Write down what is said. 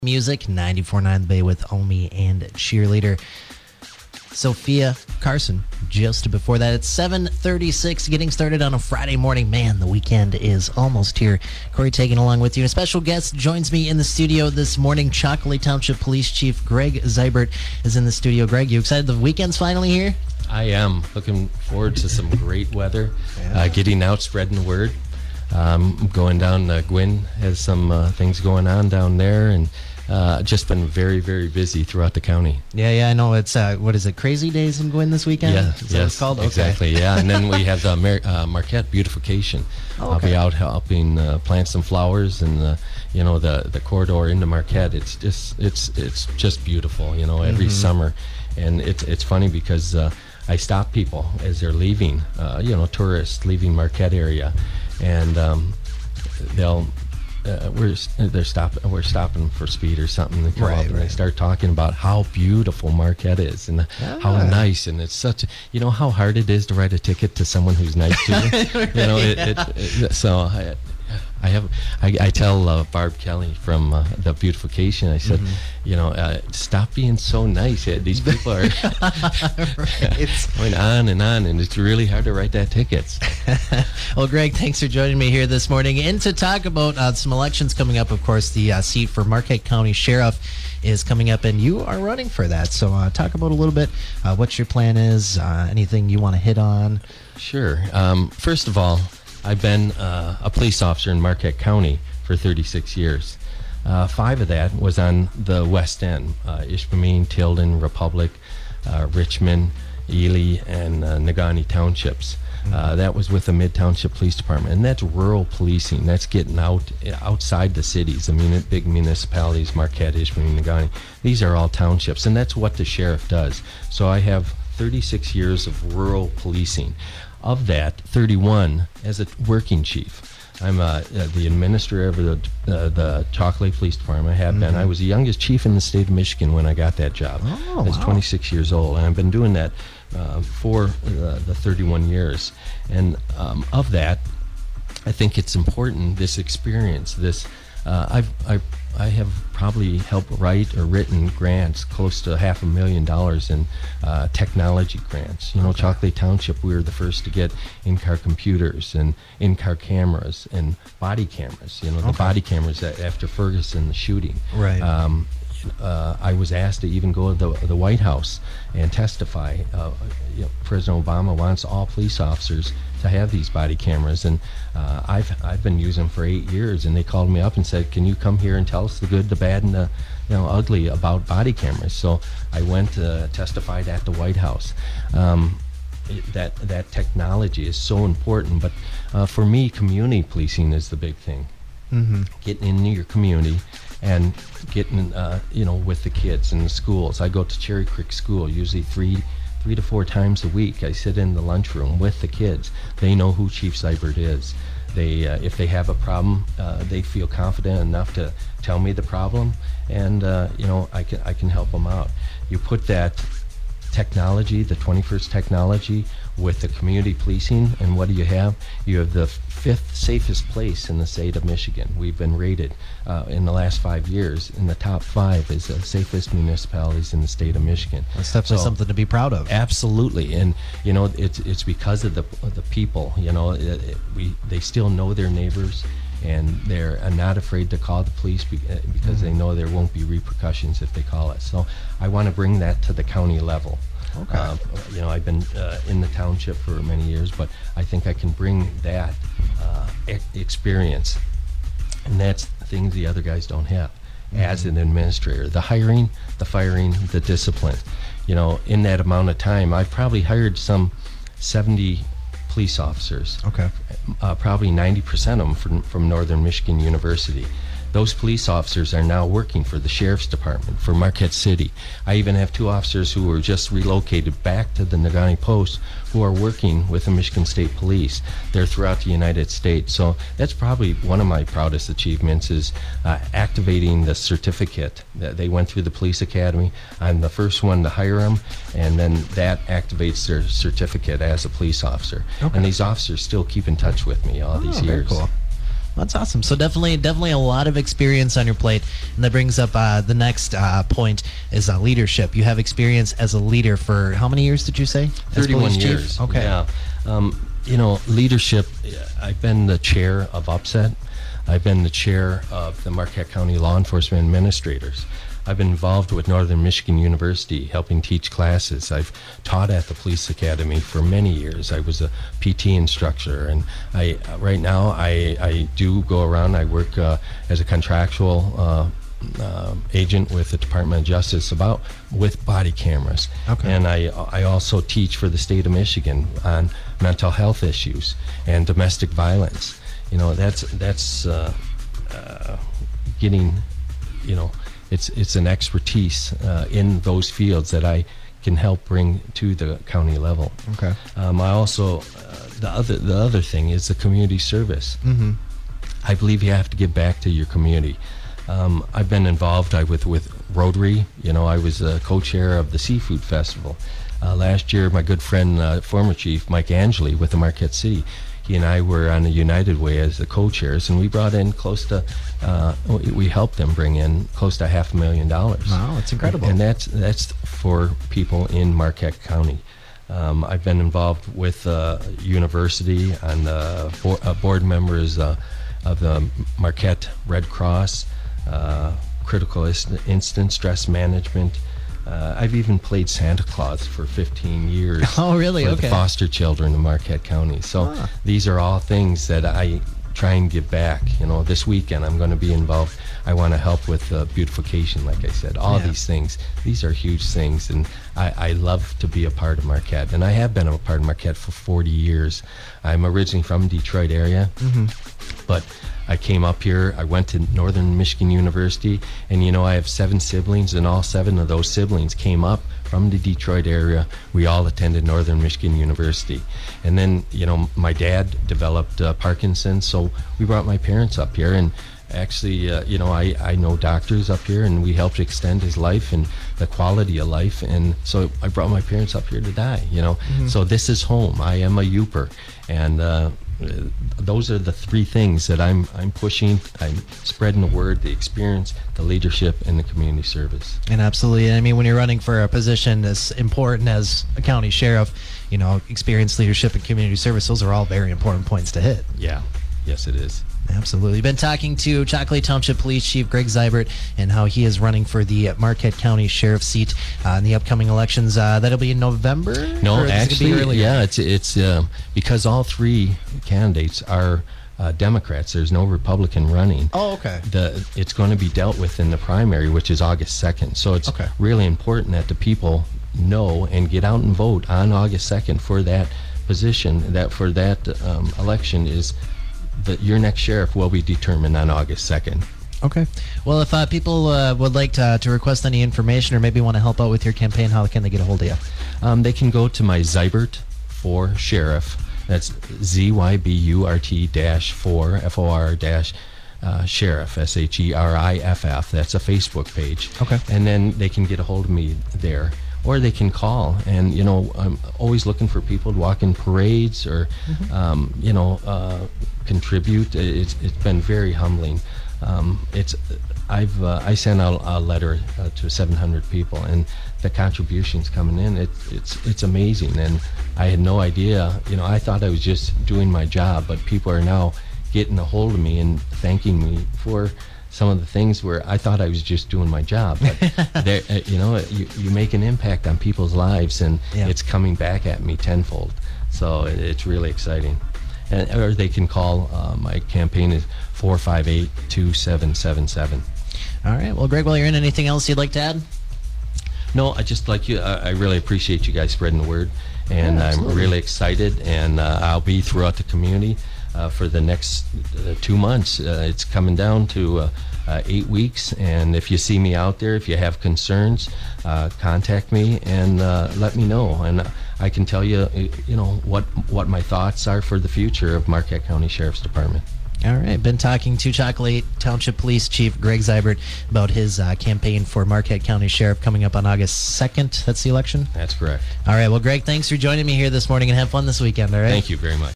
Music, 94.9 The Bay with Omi and Cheerleader. Sophia Carson, just before that. It's 7:36, getting started on a Friday morning. Man, the weekend is almost here. Corey taking along with you. A special guest joins me in the studio this morning. Chalkley Township Police Chief Greg Zybert is in the studio. Greg, you excited the weekend's finally here? I am. Looking forward to some great weather, getting out, spreading the word. Going down, Gwyn has some things going on down there, and just been very, very busy throughout the county. Yeah, I know. It's, what is it, Crazy Days in Gwyn this weekend? Yeah, is that what it's called? Okay. Exactly, yeah. And then we have the Marquette Beautification. Okay. I'll be out helping plant some flowers and, the corridor into Marquette. It's just beautiful, every summer. And it's funny because I stop people as they're leaving, tourists leaving Marquette area, and we're stopping for speed or something. They come up and they start talking about how beautiful Marquette is and how nice, and it's such. How hard it is to write a ticket to someone who's nice to you. So I tell Barb Kelly from the beautification. I said, stop being so nice. These people are going on, and it's really hard to write that tickets. Well, Greg, thanks for joining me here this morning. And to talk about some elections coming up, of course, the seat for Marquette County Sheriff is coming up, and you are running for that. So talk about a little bit what your plan is, anything you want to hit on. Sure. First of all, I've been a police officer in Marquette County for 36 years. 5 of that was on the West End, Ishpeming, Tilden, Republic, Richmond, Ely, and Negaunee Townships. That was with the Mid-Township Police Department, and that's rural policing. That's getting outside the cities. Big municipalities, Marquette, Ishpeming, Negaunee. These are all townships, and that's what the sheriff does. So I have 36 years of rural policing. Of that, 31 as a working chief. I'm the administrator of the Chalkley Police Department. I have been. I was the youngest chief in the state of Michigan when I got that job. I was 26 years old, and I've been doing that for the 31 years. And of that, I think it's important, this experience, I have probably helped write or written grants close to $500,000 in technology grants. Chalkley Township, we were the first to get in-car computers and in-car cameras and body cameras. The body cameras after Ferguson, the shooting. Right. I was asked to even go to the White House and testify. President Obama wants all police officers to have these body cameras, and I've been using them for 8 years. And they called me up and said, "Can you come here and tell us the good, the bad, and the ugly about body cameras?" So I went testified at the White House. That technology is so important, but for me, community policing is the big thing. Getting into your community and getting with the kids in the schools. I go to Cherry Creek School usually three to 4 times a week. I sit in the lunchroom with the kids. They know who Chief Zybert is. They if they have a problem, they feel confident enough to tell me the problem, and I can help them out. You put that technology, the 21st technology, with the community policing, and what do you have? You have the 5th safest place in the state of Michigan. We've been rated in the last 5 years in the top 5 as the safest municipalities in the state of Michigan. That's definitely something to be proud of. Absolutely, and it's because of the people. They still know their neighbors, and they're not afraid to call the police because they know there won't be repercussions if they call us. So I want to bring that to the county level. Okay. I've been in the township for many years, but I think I can bring that experience, and that's things the other guys don't have as an administrator. The hiring, the firing, the discipline. In that amount of time, I've probably hired some 70 police officers. Okay. Probably 90% of them from Northern Michigan University. Those police officers are now working for the Sheriff's Department, for Marquette City. I even have 2 officers who were just relocated back to the Negaunee Post who are working with the Michigan State Police. They're throughout the United States. So that's probably one of my proudest achievements is activating the certificate. They went through the police academy. I'm the first one to hire them, and then that activates their certificate as a police officer. Okay. And these officers still keep in touch with me all these years. Very cool. That's awesome. So definitely a lot of experience on your plate, and that brings up the next point is leadership. You have experience as a leader for how many years did you say? 31 years. Okay. Yeah. Leadership. I've been the chair of UPSET. I've been the chair of the Marquette County Law Enforcement Administrators. I've been involved with Northern Michigan University, helping teach classes. I've taught at the police academy for many years. I was a PT instructor, and right now I do go around. I work as a contractual agent with the Department of Justice with body cameras. Okay. And I also teach for the state of Michigan on mental health issues and domestic violence. That's getting, it's an expertise in those fields that I can help bring to the county level. Okay. I also the other thing is the community service. Mm-hmm. I believe you have to give back to your community. I've been involved with Rotary. I was a co-chair of the Seafood Festival. Last year, my good friend, former chief Mike Angeli with the Marquette City, he and I were on the United Way as the co-chairs, and we brought in we helped them bring in close to $500,000. Wow, that's incredible. And that's for people in Marquette County. I've been involved with university and board members of the Marquette Red Cross, critical incident stress management. I've even played Santa Claus for 15 years. Oh, really? For Okay. the foster children in Marquette County. So these are all things that I try and give back. This weekend I'm going to be involved. I want to help with beautification, like I said. All these things. These are huge things, and I love to be a part of Marquette. And I have been a part of Marquette for 40 years. I'm originally from Detroit area, but I came up here. I went to Northern Michigan University, and I have 7 siblings, and all 7 of those siblings came up from the Detroit area. We all attended Northern Michigan University. And then, my dad developed Parkinson's, so we brought my parents up here, and actually, I know doctors up here, and we helped extend his life and the quality of life, and so I brought my parents up here to die, So this is home. I am a Youper, and those are the 3 things that I'm pushing. I'm spreading the word, the experience, the leadership, and the community service. And absolutely, I mean, when you're running for a position as important as a county sheriff, experience, leadership, and community service, those are all very important points to hit. Yeah, yes it is. Absolutely. Been talking to Chocolate Township Police Chief Greg Zybert and how he is running for the Marquette County Sheriff seat in the upcoming elections. That'll be in November? No, Or is it actually, gonna be earlier? yeah, it's because all 3 candidates are Democrats. There's no Republican running. Oh, okay. It's going to be dealt with in the primary, which is August 2nd. So it's really important that the people know and get out and vote on August 2nd for that position. That for that election is that your next sheriff will be determined on August 2nd. Okay. Well, if people would like to request any information or maybe want to help out with your campaign, how can they get a hold of you? They can go to my Zybert for Sheriff. That's ZYBURT-4 FOR Sheriff, SHERIFF. That's a Facebook page. Okay. And then they can get a hold of me there. Or they can call, and I'm always looking for people to walk in parades or contribute. It's been very humbling. I sent out a letter to 700 people, and the contributions coming in, it's amazing. And I had no idea. I thought I was just doing my job, but people are now getting a hold of me and thanking me for some of the things where I thought I was just doing my job, but you make an impact on people's lives, and it's coming back at me tenfold. So it's really exciting. Or they can call. My campaign is 458-2777. All right. Well, Greg, while you're in, anything else you'd like to add? No, I just like you. I really appreciate you guys spreading the word, and I'm really excited. And I'll be throughout the community for the next 2 months. It's coming down to 8 weeks, and if you see me out there, if you have concerns, contact me and let me know, and I can tell you, what my thoughts are for the future of Marquette County Sheriff's Department. All right. Been talking to Chocolate Township Police Chief Greg Zybert about his campaign for Marquette County Sheriff coming up on August 2nd. That's the election? That's correct. All right. Well, Greg, thanks for joining me here this morning, and have fun this weekend, all right? Thank you very much.